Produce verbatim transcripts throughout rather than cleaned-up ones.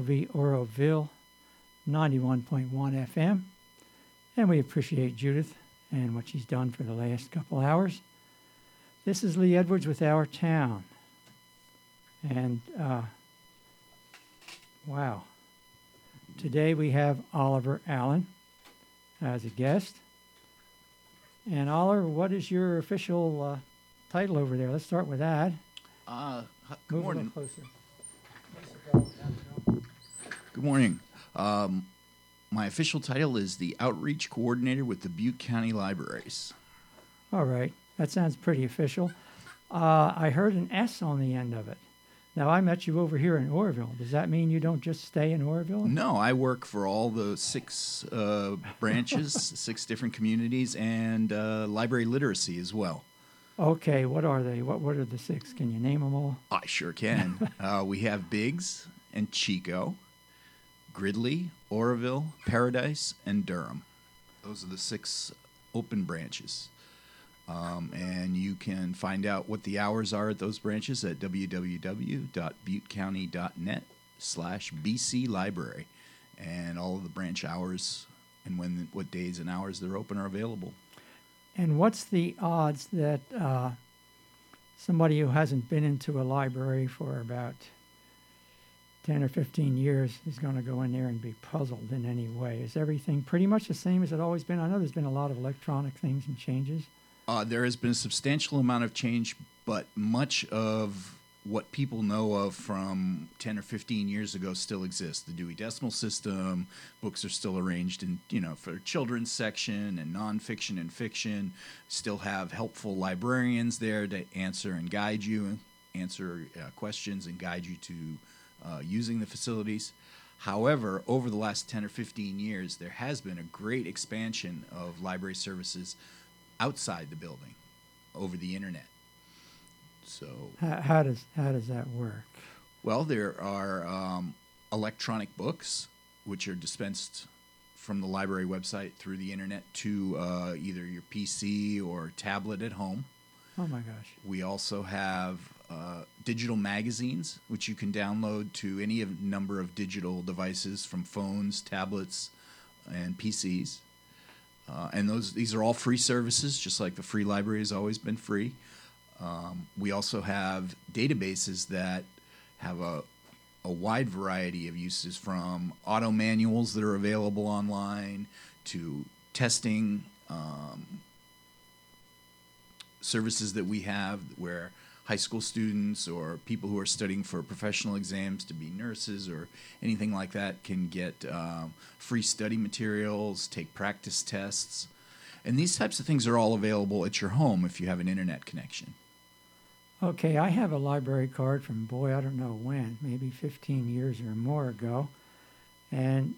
V Oroville, ninety-one point one F M. And we appreciate Judith and what she's done for the last couple hours. This is Lee Edwards with Our Town. And, uh, wow. Today we have Oliver Allen as a guest. And Oliver, what is your official uh, title over there? Let's start with that. Uh, good Move morning. a little closer. Good morning. Um, my official title is the Outreach Coordinator with the Butte County Libraries. All right. That sounds pretty official. Uh, I heard an S on the end of it. Now, I met you over here in Oroville. Does that mean you don't just stay in Oroville? No, I work for all the six uh, branches, six different communities, and uh, library literacy as well. Okay, what are they? What What are the six? Can you name them all? I sure can. uh, we have Biggs and Chico, Gridley, Oroville, Paradise, and Durham. Those are the six open branches. Um, and you can find out what the hours are at those branches at www.buttecounty.net slash BC Library. And all of the branch hours and when, what days and hours they're open are available. And what's the odds that uh, somebody who hasn't been into a library for about ten or fifteen years is going to go in there and be puzzled in any way? Is everything pretty much the same as it always been? I know there's been a lot of electronic things and changes. Uh, there has been a substantial amount of change, but much of what people know of from ten or fifteen years ago still exists. The Dewey Decimal System, books are still arranged in, you know, for children's section and nonfiction and fiction. Still have helpful librarians there to answer and guide you, answer uh, questions and guide you to uh, using the facilities. However, over the last ten or fifteen years, there has been a great expansion of library services outside the building, over the internet. So, How, how does how does that work? well, there are um, electronic books which are dispensed from the library website through the internet to uh, either your P C or tablet at home. Oh my gosh! We also have uh, digital magazines, which you can download to any of, number of digital devices from phones, tablets, and P Cs. Uh, and those these are all free services, just like the free library has always been free. Um, we also have databases that have a, a wide variety of uses, from auto manuals that are available online to testing um, services that we have where high school students or people who are studying for professional exams to be nurses or anything like that can get um, free study materials, take practice tests. And these types of things are all available at your home if you have an internet connection. Okay, I have a library card from, boy, I don't know when, maybe fifteen years or more ago. And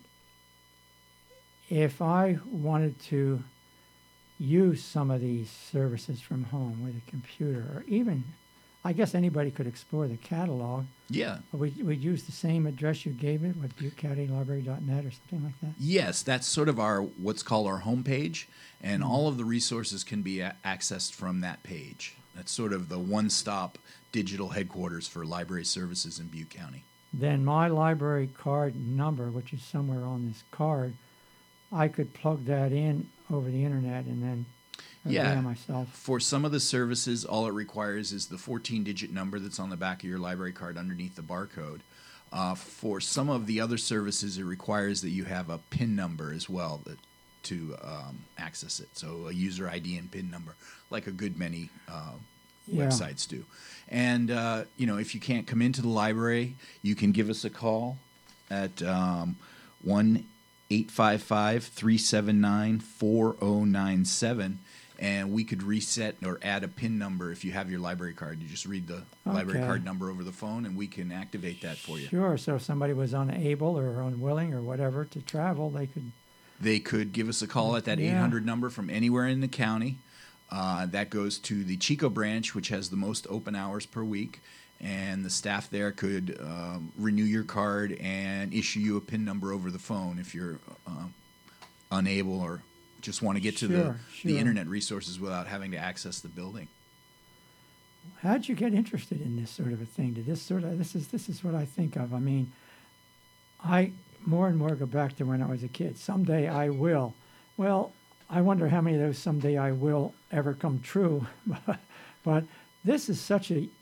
if I wanted to use some of these services from home with a computer, or even, I guess anybody could explore the catalog. Yeah. We'd, we'd use the same address you gave it, with butte county library dot net or something like that? Yes, that's sort of our what's called our homepage, and all of the resources can be a- accessed from that page. That's sort of the one-stop digital headquarters for library services in Butte County. Then my library card number, which is somewhere on this card, I could plug that in over the internet and then Yeah. avail myself. For some of the services, all it requires is the fourteen-digit number that's on the back of your library card underneath the barcode. Uh, for some of the other services, it requires that you have a PIN number as well that, to um, access it. So a user I D and PIN number, like a good many uh, Yeah. websites do. And, uh, you know, if you can't come into the library, you can give us a call at um, one eight five five, three seven nine, four zero nine seven. And we could reset or add a PIN number if you have your library card. You just read the library Okay. card number over the phone, and we can activate that for you. Sure. So if somebody was unable or unwilling or whatever to travel, they could. They could give us a call at that Yeah. eight hundred number from anywhere in the county. Uh, that goes to the Chico branch, which has the most open hours per week. And the staff there could um, renew your card and issue you a PIN number over the phone if you're uh, unable or just want to get to the, Sure, the sure. internet resources without having to access the building. How'd you get interested in this sort of a thing? Did this sort of this is this is what I think of. I mean, I more and more go back to when I was a kid. Someday I will. Well, I wonder how many of those someday I will ever come true. but, but this is such a,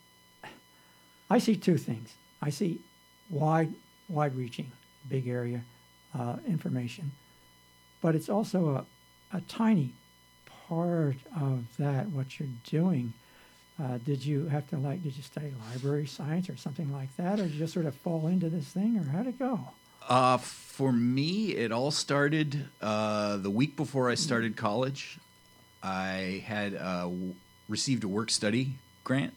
I see two things. I see wide, wide-reaching, big area uh, information, but it's also a, a tiny part of that, what you're doing. Uh, did you have to like, did you study library science or something like that, or did you just sort of fall into this thing, or how'd it go? Uh, for me, it all started uh, the week before I started college. I had uh, w- received a work-study grant,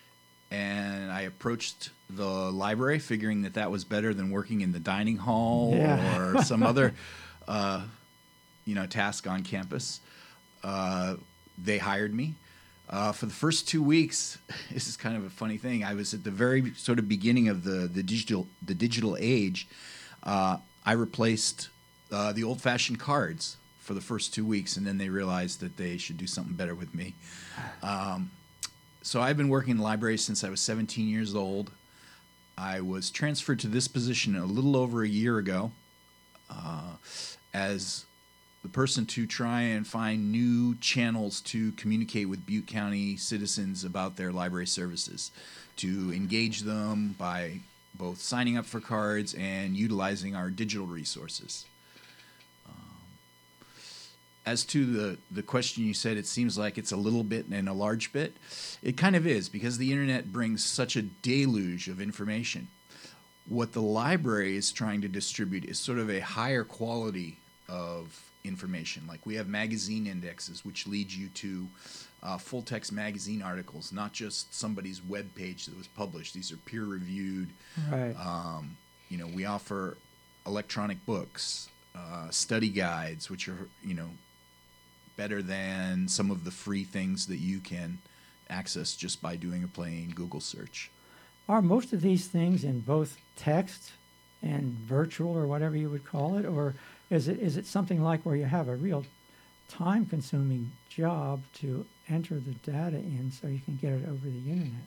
and I approached the library figuring that that was better than working in the dining hall Yeah. or some other, uh, you know, task on campus. Uh, they hired me. Uh, for the first two weeks, this is kind of a funny thing. I was at the very sort of beginning of the, the digital the digital age. Uh, I replaced uh, the old-fashioned cards for the first two weeks, and then they realized that they should do something better with me. Um, so I've been working in the library since I was seventeen years old. I was transferred to this position a little over a year ago uh, as the person to try and find new channels to communicate with Butte County citizens about their library services, to engage them by both signing up for cards and utilizing our digital resources. Um, as to the, the question you said, it seems like it's a little bit and a large bit. It kind of is, because the internet brings such a deluge of information. What the library is trying to distribute is sort of a higher quality of information. Like we have magazine indexes, which lead you to uh, full-text magazine articles, not just somebody's web page that was published. These are peer-reviewed. Right. Um, you know, we offer electronic books, uh, study guides, which are, you know, better than some of the free things that you can access just by doing a plain Google search. Are most of these things in both text and virtual, or whatever you would call it, or is it is it something like where you have a real time-consuming job to enter the data in so you can get it over the internet?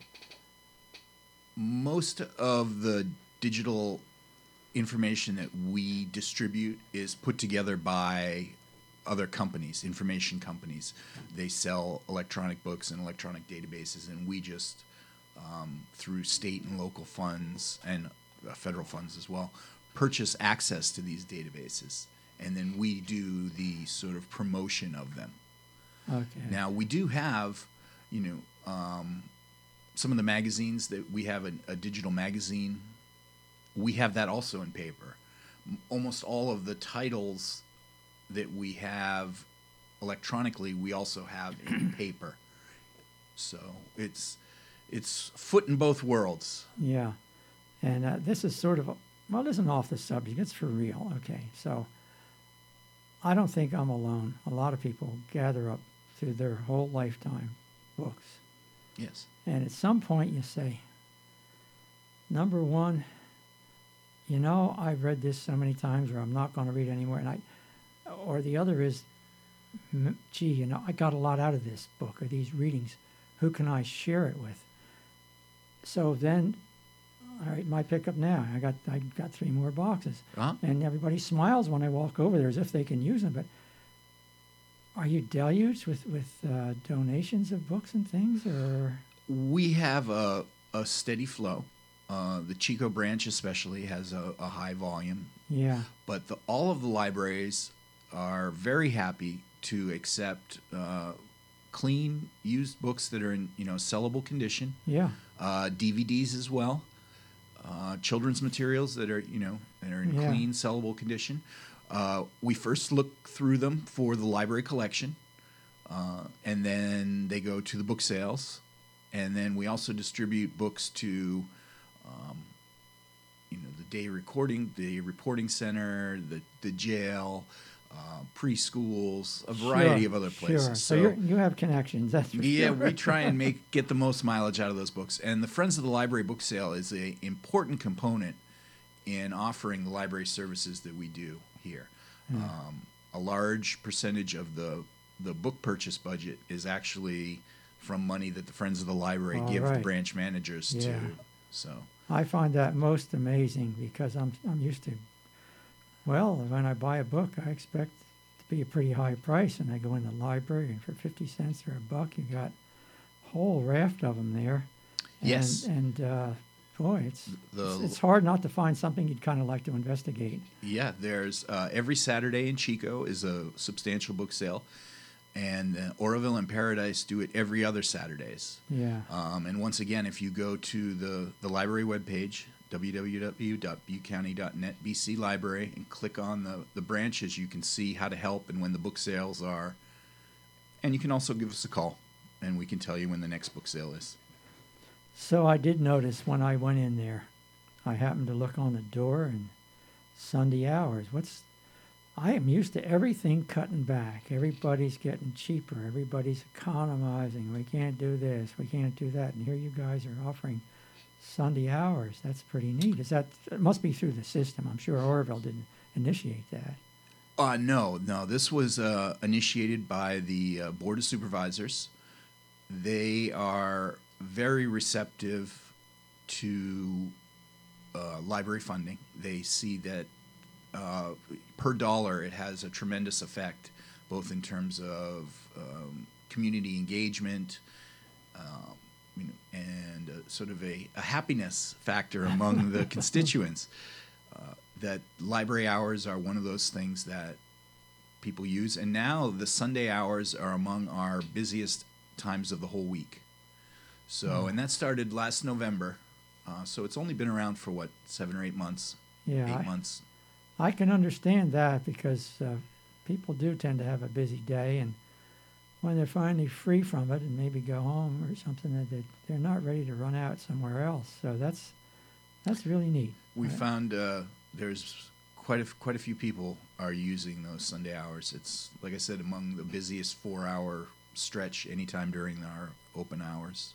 Most of the digital information that we distribute is put together by other companies, information companies. They sell electronic books and electronic databases, and we just, um, through state and local funds and uh, federal funds as well, purchase access to these databases. And then we do the sort of promotion of them. Okay. Now, we do have, you know, um, some of the magazines that we have a, a digital magazine. We have that also in paper. M- Almost all of the titles that we have electronically, we also have in paper. So it's it's foot in both worlds. Yeah. And uh, this is sort of, a, well, it isn't off the subject. It's for real. Okay. So I don't think I'm alone. A lot of people gather up through their whole lifetime books. Yes. And at some point you say, number one, you know, I've read this so many times, or I'm not going to read anymore. And I, or the other is, m- gee, you know, I got a lot out of this book or these readings. Who can I share it with? So then, all right, my pickup now. I got I got three more boxes, Uh-huh. and everybody smiles when I walk over there as if they can use them. But are you deluged with with uh, donations of books and things, or? We have a, a steady flow. Uh, the Chico branch especially has a, a high volume. Yeah. But the, all of the libraries are very happy to accept uh, clean, used books that are in, you know, sellable condition. Yeah. Uh, D V Ds as well. Uh, children's materials that are, you know, that are in Yeah. clean, sellable condition. Uh, we first look through them for the library collection, uh, and then they go to the book sales, and then we also distribute books to, um, you know, the day recording, the reporting center, the the jail, uh, preschools, a variety Sure, of other places. Sure. So, you're, you have connections. That's for Yeah, sure. we try and make get the most mileage out of those books. And the Friends of the Library book sale is an important component in offering the library services that we do here. Mm. Um, a large percentage of the the book purchase budget is actually from money that the Friends of the Library All give the right. branch managers Yeah. to. So I find that most amazing because I'm I'm used to, well, when I buy a book, I expect it to be a pretty high price, and I go in the library, and for fifty cents or a buck, you got a whole raft of them there. And, Yes. And uh, boy, it's, The- it's it's hard not to find something you'd kind of like to investigate. Yeah, there's uh, every Saturday in Chico is a substantial book sale, and uh, Oroville and Paradise do it every other Saturdays. Yeah. Um, and once again, if you go to the, the library webpage, w w w dot butte county dot net, B C Library, and click on the, the branches, you can see how to help and when the book sales are. And you can also give us a call, and we can tell you when the next book sale is. So I did notice when I went in there, I happened to look on the door and Sunday hours. What's I am used to everything cutting back. Everybody's getting cheaper. Everybody's economizing. We can't do this. We can't do that. And here you guys are offering Sunday hours. That's pretty neat. Is that? It must be through the system. I'm sure Oroville didn't initiate that. Uh, no, no. This was uh, initiated by the uh, Board of Supervisors. They are very receptive to uh, library funding. They see that uh, per dollar it has a tremendous effect, both in terms of um, community engagement, um, you know, and uh, sort of a, a happiness factor among the constituents. Uh, that library hours are one of those things that people use, and now the Sunday hours are among our busiest times of the whole week. So, Mm. and that started last November. Uh, so it's only been around for what, seven or eight months, Yeah, eight I, months. I can understand that because uh, people do tend to have a busy day, and when they're finally free from it and maybe go home or something, that they, they're not ready to run out somewhere else. So that's that's really neat. We Right. found uh, there's quite a quite a few people are using those Sunday hours. It's like I said, among the busiest four-hour stretch anytime during our open hours.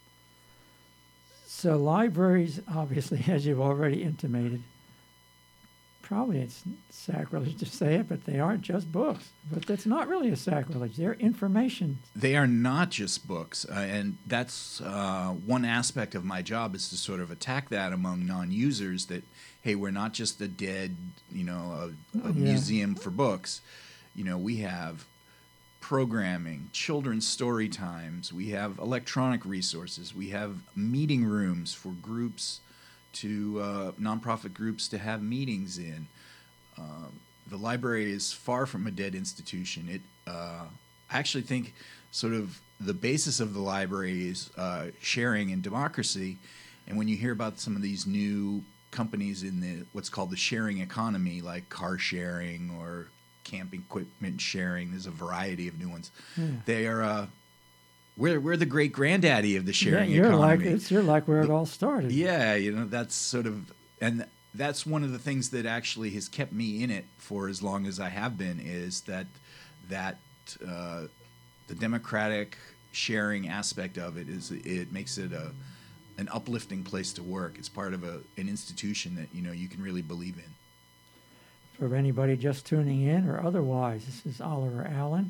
So libraries, obviously, as you've already intimated, probably it's sacrilege to say it, but they aren't just books. But that's not really a sacrilege. They're information. They are not just books, uh, and that's uh, one aspect of my job is to sort of attack that among non-users. That hey, we're not just a dead, you know, a, a Yeah. museum for books. You know, we have programming, children's story times. We have electronic resources. We have meeting rooms for groups to uh, nonprofit groups to have meetings in. Um, the library is far from a dead institution. It, uh, I actually think, sort of the basis of the library is uh, sharing and democracy. And when you hear about some of these new companies in the what's called the sharing economy, like car sharing or camping equipment sharing, there's a variety of new ones. Yeah. They are. Uh, we're we're the great granddaddy of the sharing yeah, you're economy. like it's you're like where it all started. Yeah, you know, that's sort of, and that's one of the things that actually has kept me in it for as long as I have been, is that that uh, the democratic sharing aspect of it is it makes it a an uplifting place to work. It's part of a an institution that you know you can really believe in. For anybody just tuning in or otherwise, this is Oliver Allen,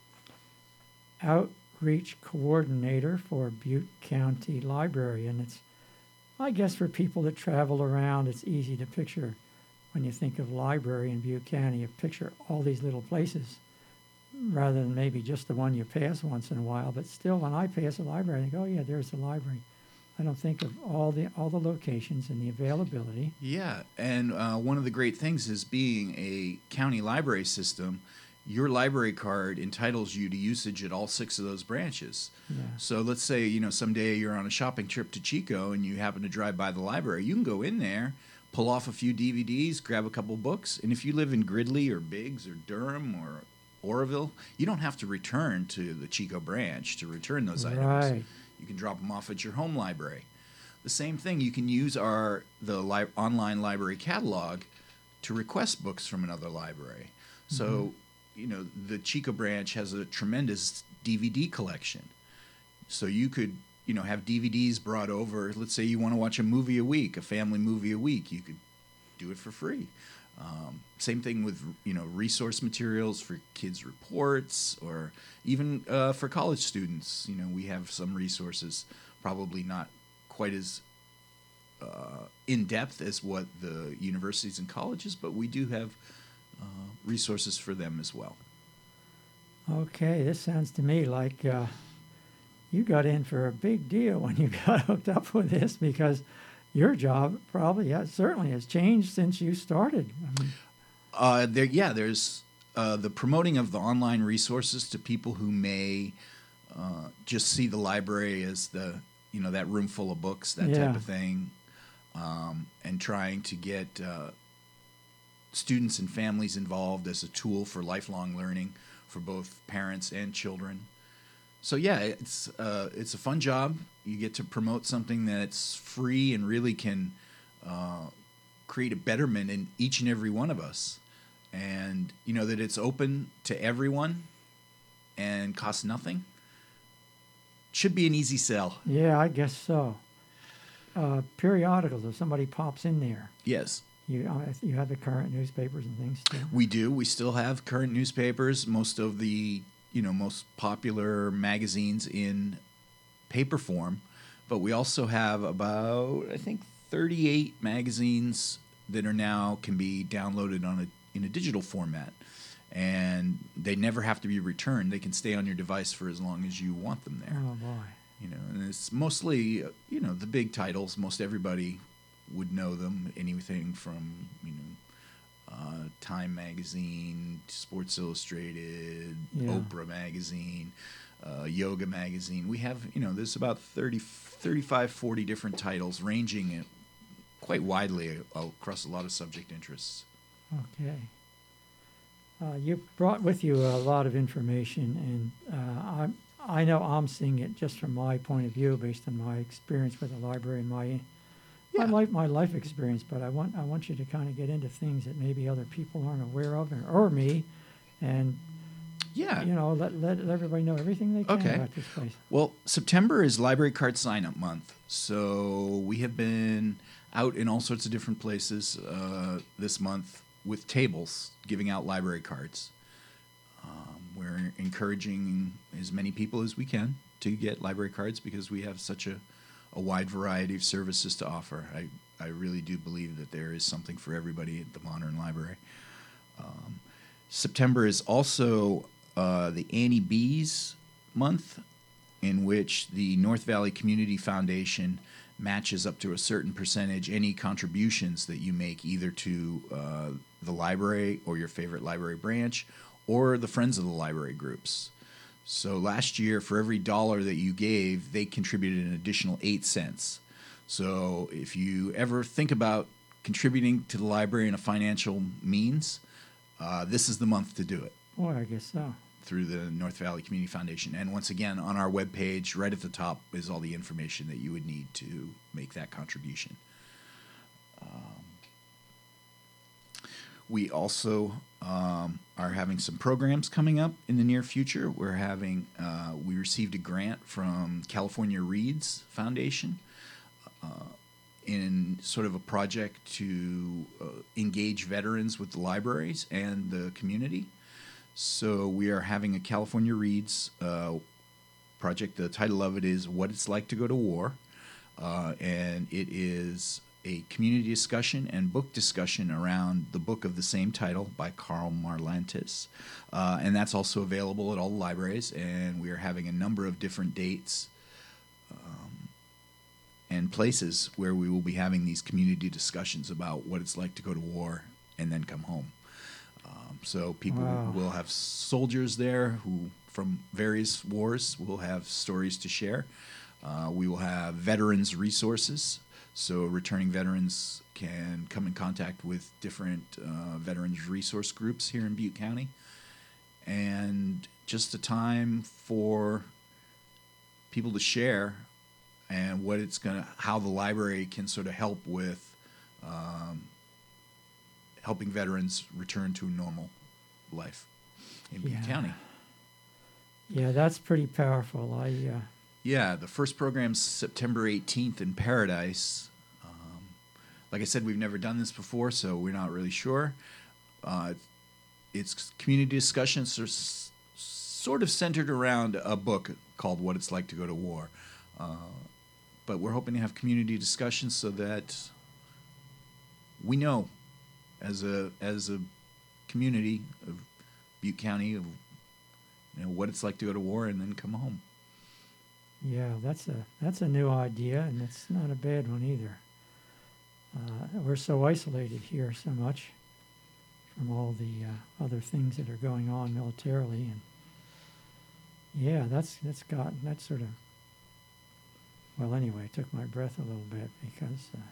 Outreach Coordinator for Butte County Library. And it's, I guess for people that travel around, it's easy to picture, when you think of library in Butte County, you picture all these little places rather than maybe just the one you pass once in a while. But still, when I pass a library, I think, oh yeah, there's the library. I don't think of all the all the locations and the availability. Yeah, and uh, one of the great things is being a county library system, your library card entitles you to usage at all six of those branches. Yeah. So let's say, you know, someday you're on a shopping trip to Chico and you happen to drive by the library. You can go in there, pull off a few D V Ds, grab a couple books, and if you live in Gridley or Biggs or Durham or Oroville, you don't have to return to the Chico branch to return those items. Right. You can drop them off at your home library. The same thing, you can use our the li- online library catalog to request books from another library. So, Mm-hmm. you know, the Chico branch has a tremendous D V D collection. So you could, you know, have D V Ds brought over. Let's say you want to watch a movie a week, a family movie a week. You could do it for free. Um, same thing with, you know, resource materials for kids' reports, or even uh, for college students. You know, we have some resources, probably not quite as uh, in depth as what the universities and colleges, but we do have uh, resources for them as well. Okay, this sounds to me like uh, you got in for a big deal when you got hooked up with this, because your job probably has, certainly has changed since you started. I mean, uh, there, yeah, there's uh, the promoting of the online resources to people who may uh, just see the library as the, you know, that room full of books, that Yeah. type of thing, um, and trying to get uh, students and families involved as a tool for lifelong learning for both parents and children. So yeah, it's uh, it's a fun job. You get to promote something that's free and really can uh, create a betterment in each and every one of us, and you know that it's open to everyone and costs nothing. Should be an easy sell. yeah, I guess so. Uh, periodicals, if somebody pops in there, Yes, you uh, you have the current newspapers and things too. we do. We still have current newspapers. Most of the you know most popular magazines in paper form, but we also have about I think thirty-eight magazines that are now can be downloaded on a in a digital format, and they never have to be returned. They can stay on your device for as long as you want them there. Oh boy. You know, and it's mostly uh, you know the big titles. Most everybody would know them. Anything from you know uh, Time Magazine, Sports Illustrated, Yeah. Oprah Magazine, uh, Yoga Magazine. We have you know there's about thirty, thirty-five, forty different titles ranging in quite widely across a lot of subject interests. Okay. Uh, you brought with you a lot of information, and uh, I I know I'm seeing it just from my point of view, based on my experience with the library and my Yeah. my life my life experience. But I want I want you to kind of get into things that maybe other people aren't aware of, or, or me, and Yeah. you know let, let everybody know everything they can Okay. about this place. Well, September is Library Card Sign Up Month, so we have been out in all sorts of different places uh, this month with tables giving out library cards. Um, we're encouraging as many people as we can to get library cards because we have such a, a wide variety of services to offer. I, I really do believe that there is something for everybody at the Modern Library. Um, September is also uh, the Annie Bees month, in which the North Valley Community Foundation matches up to a certain percentage any contributions that you make either to uh, the library or your favorite library branch or the Friends of the Library groups. So last year, for every dollar that you gave, they contributed an additional eight cents. So if you ever think about contributing to the library in a financial means, uh, this is the month to do it Boy, I guess so. through the North Valley Community Foundation. And once again, on our webpage, right at the top is all the information that you would need to make that contribution. Um, we also um, are having some programs coming up in the near future. We're having, uh, we received a grant from California Reads Foundation uh, in sort of a project to uh, engage veterans with the libraries and the community. So we are having a California Reads uh, project. The title of it is What It's Like to Go to War. Uh, and it is a community discussion and book discussion around the book of the same title by Carl Marlantes. Uh, and that's also available at all the libraries. And we are having a number of different dates um, and places where we will be having these community discussions about what it's like to go to war and then come home. Um, so people Wow. will have soldiers there who, from various wars, will have stories to share. Uh, we will have veterans resources, so returning veterans can come in contact with different uh, veterans resource groups here in Butte County, and just a time for people to share and what it's gonna, how the library can sort of help with um, helping veterans return to a normal life in Butte Yeah. County. Yeah, that's pretty powerful. I uh, Yeah, the first program's September eighteenth in Paradise. Um, like I said, we've never done this before, so we're not really sure. Uh, it's community discussions are s- sort of centered around a book called What It's Like to Go to War. Uh, but we're hoping to have community discussions so that we know, as a as a community of Butte County, of you know what it's like to go to war and then come home. Yeah, that's a that's a new idea, and it's not a bad one either. Uh, we're so isolated here so much from all the uh, other things that are going on militarily, and yeah, that's that's got that sort of. Well, anyway, it took my breath a little bit because uh,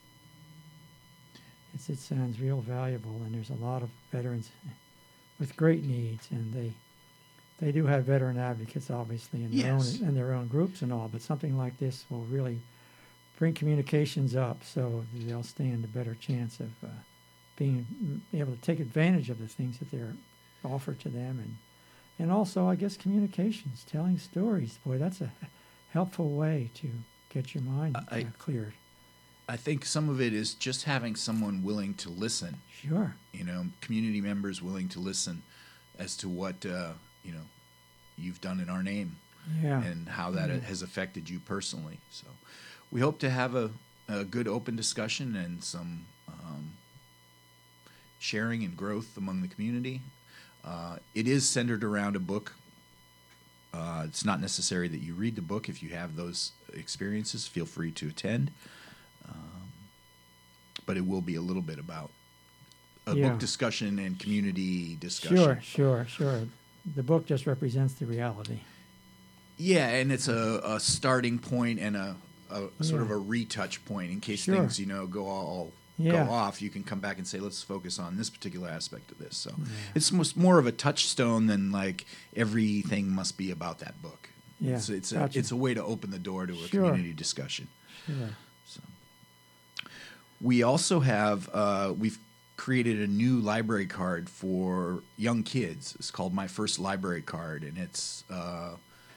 it's, it sounds real valuable, and there's a lot of veterans with great needs, and they they do have veteran advocates, obviously, in their Yes. own in their own groups and all. But something like this will really bring communications up, so they'll stand a better chance of uh, being able to take advantage of the things that they're offered to them, and and also, I guess, communications, telling stories. Boy, that's a helpful way to get your mind I- uh, cleared. I think some of it is just having someone willing to listen. Sure. You know, community members willing to listen as to what uh, you know you've done in our name Yeah. and how that Yeah. has affected you personally. So, we hope to have a, a good open discussion and some um, sharing and growth among the community. Uh, it is centered around a book. Uh, it's not necessary that you read the book. If you have those experiences, feel free to attend. Um, but it will be a little bit about a Yeah. book discussion and community discussion. Sure, sure, sure. The book just represents the reality. Yeah, and it's a, a starting point and a, a, a sort of Yeah. a retouch point in case Sure. things, you know, go all Yeah. go off. You can come back and say, let's focus on this particular aspect of this. So Yeah. it's most, more of a touchstone than like everything must be about that book. Yeah, It's it's gotcha. a, it's a way to open the door to a Sure. community discussion. Sure. So we also have uh, we've created a new library card for young kids. It's called My First Library Card, and it's uh,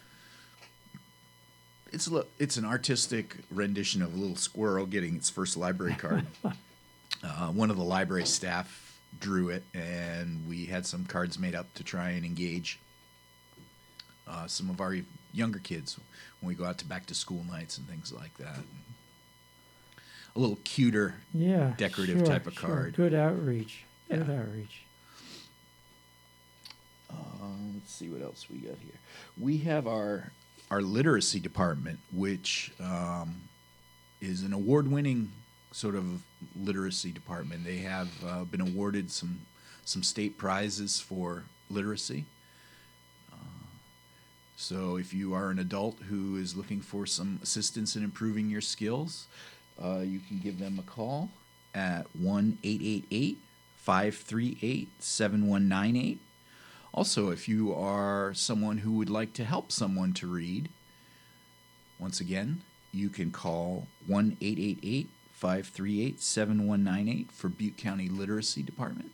it's a, li- it's an artistic rendition of a little squirrel getting its first library card. uh, one of the library staff drew it, and we had some cards made up to try and engage uh, some of our younger kids when we go out to back to school nights and things like that. A little cuter, Yeah. decorative sure, type of sure. card. Good outreach. Good Yeah. outreach. Uh, let's see what else we got here. We have our our literacy department, which um, is an award-winning sort of literacy department. They have uh, been awarded some some state prizes for literacy. Uh, so if you are an adult who is looking for some assistance in improving your skills, uh, you can give them a call at one eight eight eight, five three eight, seven one nine eight. Also, if you are someone who would like to help someone to read, once again, you can call one eight eight eight, five three eight, seven one nine eight for Butte County Literacy Department.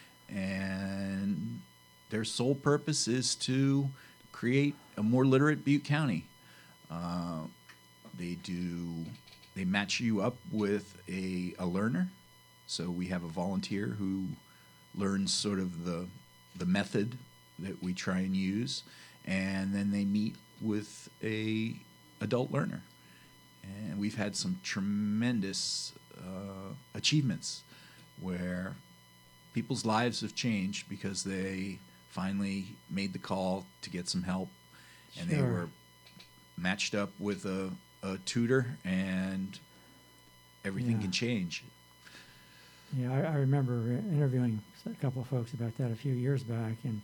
And their sole purpose is to create a more literate Butte County. Uh, they do, they match you up with a, a learner. So we have a volunteer who learns sort of the the method that we try and use, and then they meet with a adult learner. And we've had some tremendous uh, achievements where people's lives have changed because they finally made the call to get some help, and they Sure. were matched up with a, a tutor, and everything Yeah. can change. Yeah, I, I remember uh, interviewing a couple of folks about that a few years back, and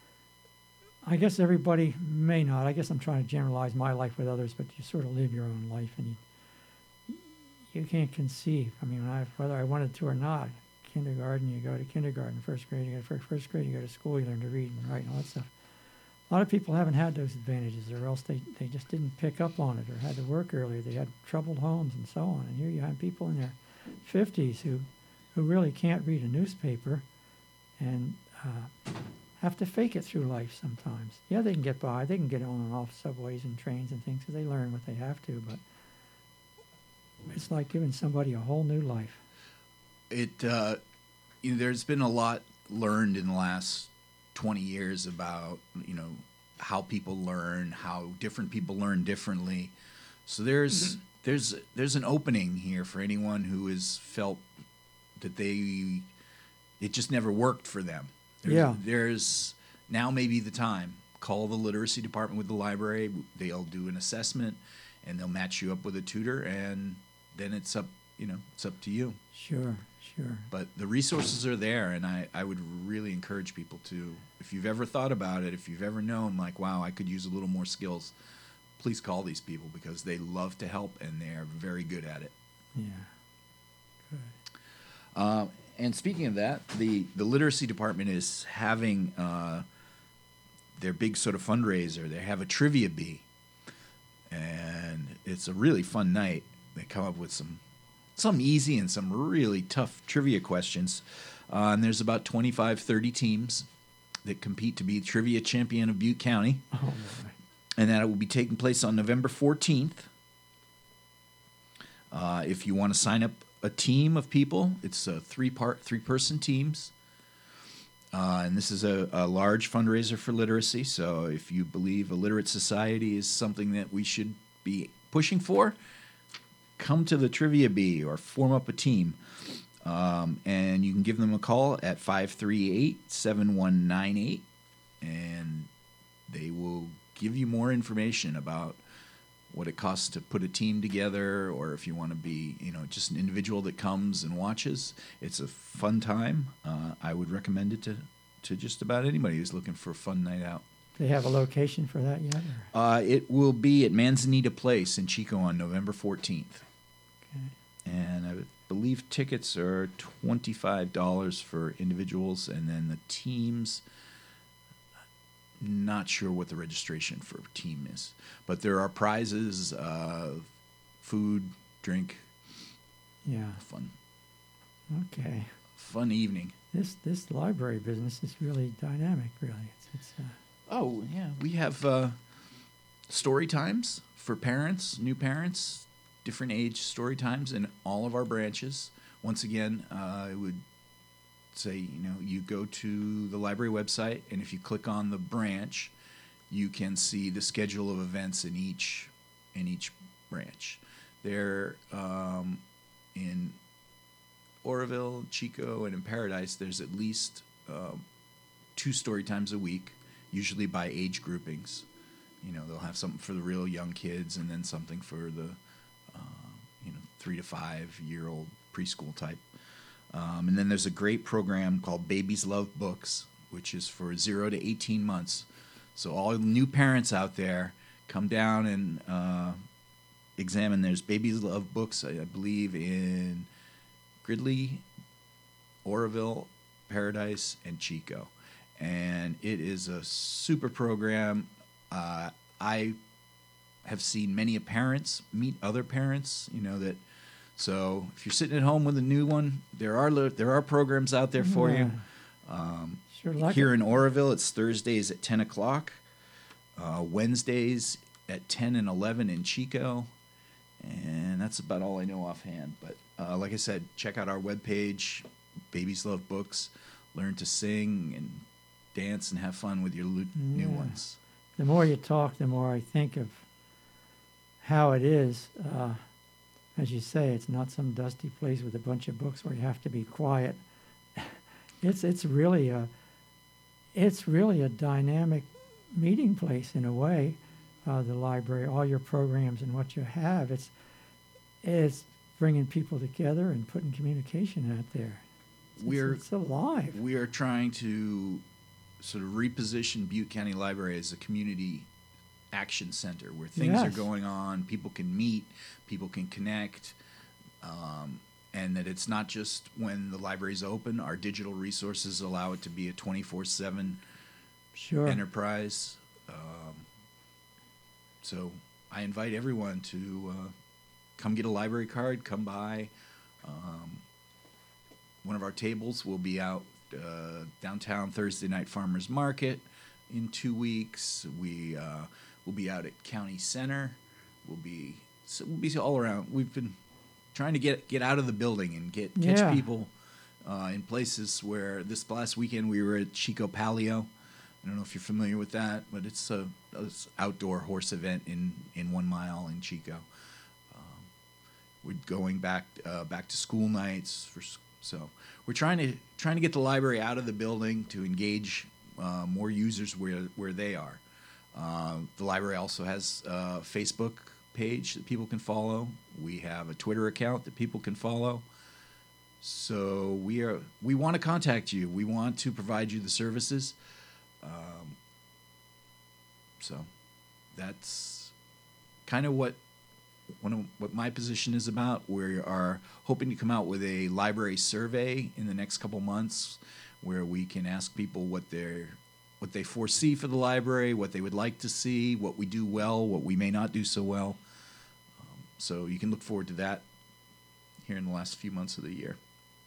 I guess everybody may not. I guess I'm trying to generalize my life with others, but you sort of live your own life, and you you can't conceive. I mean, I, whether I wanted to or not, kindergarten, you go to kindergarten, first grade, you go to first, first grade, you go to school, you learn to read and write and all that stuff. A lot of people haven't had those advantages, or else they, they just didn't pick up on it, or had to work earlier. They had troubled homes and so on. And here you have people in their fifties who who really can't read a newspaper and uh, have to fake it through life sometimes. Yeah, they can get by. They can get on and off subways and trains and things because they learn what they have to, but it's like giving somebody a whole new life. It uh, you know, there's been a lot learned in the last twenty years about, you know, how people learn, how different people learn differently. So there's there's there's an opening here for anyone who has felt that they it just never worked for them. There's, Yeah. There's now maybe the time. Call the literacy department with the library. They'll do an assessment, and they'll match you up with a tutor, and then it's up you know it's up to you. Sure, sure. But the resources are there, and I, I would really encourage people to, if you've ever thought about it, if you've ever known, like, wow, I could use a little more skills, please call these people because they love to help, and they're very good at it. Yeah. Good. Uh, and speaking of that, the, the literacy department is having uh, their big sort of fundraiser. They have a trivia bee, and it's a really fun night. They come up with some some easy and some really tough trivia questions. Uh, and there's about twenty-five, thirty teams that compete to be trivia champion of Butte County. Oh, my. And that it will be taking place on November fourteenth. Uh, if you want to sign up a team of people, it's a three-part, three-person teams. Uh, and this is a, a large fundraiser for literacy. So if you believe a literate society is something that we should be pushing for, come to the Trivia Bee or form up a team. Um, and you can give them a call at five three eight, seven one nine eight, and they will give you more information about what it costs to put a team together, or if you want to be, you know, just an individual that comes and watches. It's a fun time. Uh, I would recommend it to, to just about anybody who's looking for a fun night out. Do they have a location for that yet? Or? Uh, it will be at Manzanita Place in Chico on November fourteenth. Okay. And I believe tickets are twenty-five dollars for individuals, and then the teams, not sure what the registration for a team is. But there are prizes, uh, food, drink, Yeah. fun Okay. fun evening. This this library business is really dynamic. Really, it's it's. Uh, Oh, yeah. We have uh, story times for parents, new parents, different age story times in all of our branches. Once again, uh, I would say, you know, you go to the library website, and if you click on the branch, you can see the schedule of events in each in each branch. They're um, in Oroville, Chico, and in Paradise. There's at least um, two story times a week, usually by age groupings. You know, they'll have something for the real young kids, and then something for the uh, you know three to five year old preschool type. Um, and then there's a great program called Babies Love Books, which is for zero to eighteen months. So all new parents out there, come down and uh, examine. There's Babies Love Books, I, I believe, in Gridley, Oroville, Paradise, and Chico. And it is a super program. Uh, I have seen many parents meet other parents, you know, that. So if you're sitting at home with a new one, there are there are programs out there for Yeah. you. Um, sure. Like here it. in Oroville, it's Thursdays at ten o'clock, uh, Wednesdays at ten and eleven in Chico, and that's about all I know offhand. But uh, like I said, check out our webpage, Babies Love Books. Learn to sing and dance and have fun with your lo- new Yeah. ones. The more you talk, the more I think of how it is. Uh, as you say, it's not some dusty place with a bunch of books where you have to be quiet. It's it's really a it's really a dynamic meeting place in a way. Uh, the library, all your programs and what you have, it's it's bringing people together and putting communication out there. It's, We're it's alive. we are trying to sort of reposition Butte County Library as a community action center where things are Yes. going on, people can meet, people can connect, um, and that it's not just when the library's open. Our digital resources allow it to be a twenty-four seven Sure. enterprise. Um, so I invite everyone to uh, come get a library card, come by. Um, one of our tables will be out uh, downtown Thursday night farmers market in two weeks. We uh, will be out at County Center. We'll be so we'll be all around. We've been trying to get get out of the building and get catch Yeah. people uh, in places where this last weekend we were at Chico Palio. I don't know if you're familiar with that, but it's a it's outdoor horse event in, in one mile in Chico. Um, We're going back uh, back to school nights. For, so we're trying to trying to get the library out of the building to engage uh, more users where where they are. Uh, the library also has a Facebook page that people can follow. We have a Twitter account that people can follow. So we are we want to contact you. We want to provide you the services. Um, so that's kind of what one of what my position is about. We are hoping to come out with a library survey in the next couple months, where we can ask people what they're what they foresee for the library, what they would like to see, what we do well, what we may not do so well. Um, so you can look forward to that here in the last few months of the year.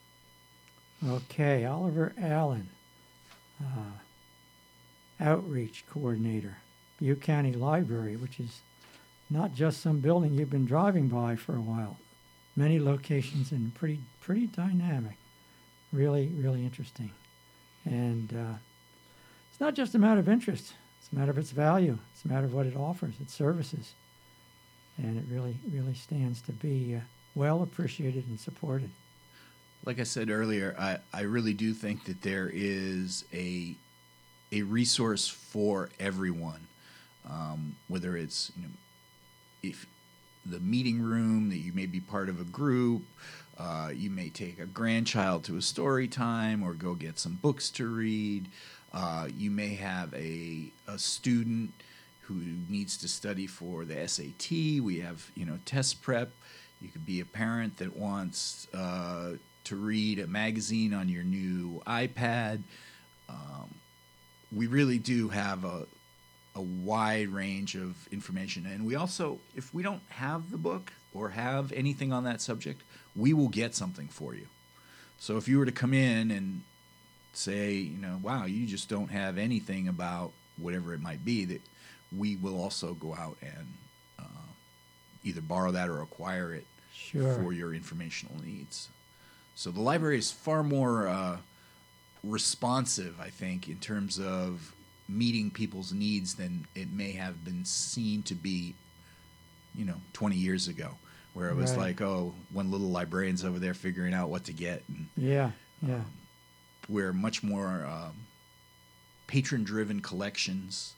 Okay, Oliver Allen, uh, Outreach Coordinator, Butte County Library, which is not just some building you've been driving by for a while. Many locations and pretty pretty dynamic. Really, really interesting. And uh, it's not just a matter of interest. It's a matter of its value. It's a matter of what it offers, its services. And it really, really stands to be uh, well appreciated and supported. Like I said earlier, I, I really do think that there is a a resource for everyone, um, whether it's, you know, if the meeting room, that you may be part of a group, uh, you may take a grandchild to a story time or go get some books to read. Uh, you may have a a student who needs to study for the S A T. We have, you know, test prep. You could be a parent that wants uh, to read a magazine on your new iPad. Um, we really do have a a wide range of information. And we also, if we don't have the book or have anything on that subject, we will get something for you. So if you were to come in and say, you know, wow, you just don't have anything about whatever it might be, that we will also go out and uh, either borrow that or acquire it Sure. for your informational needs. So the library is far more uh, responsive, I think, in terms of meeting people's needs than it may have been seen to be, you know, twenty years ago, where it was Right. like, oh, one little librarian's over there figuring out what to get. And Yeah, yeah. um, we're much more um, patron-driven collections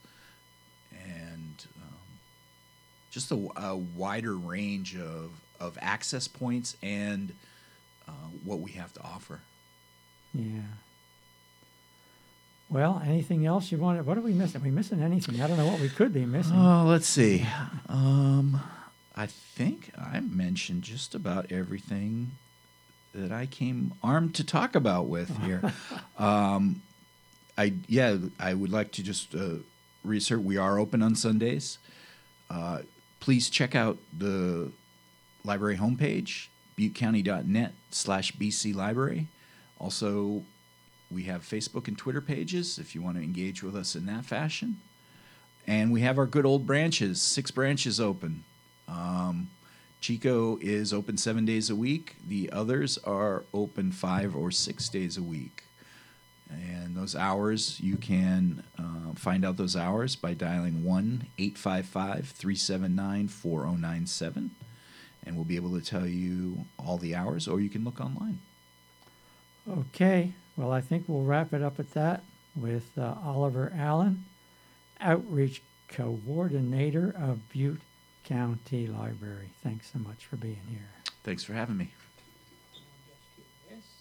and um, just a, a wider range of, of access points and uh, what we have to offer. Yeah. Well, anything else you want? What are we missing? Are we missing anything? I don't know what we could be missing. Oh, let's see. Um, I think I mentioned just about everything that I came armed to talk about with here. um, I yeah, I would like to just uh, reassert we are open on Sundays. Uh, please check out the library homepage, buttecounty.net slash BC Library. Also, we have Facebook and Twitter pages if you want to engage with us in that fashion. And we have our good old branches, six branches open. Um, Chico is open seven days a week. The others are open five or six days a week. And those hours, you can uh, find out those hours by dialing one eight five five, three seven nine, four zero nine seven. And we'll be able to tell you all the hours, or you can look online. Okay. Well, I think we'll wrap it up at that with uh, Oliver Allen, Outreach Coordinator of Butte County Library. Thanks so much for being here. Thanks for having me.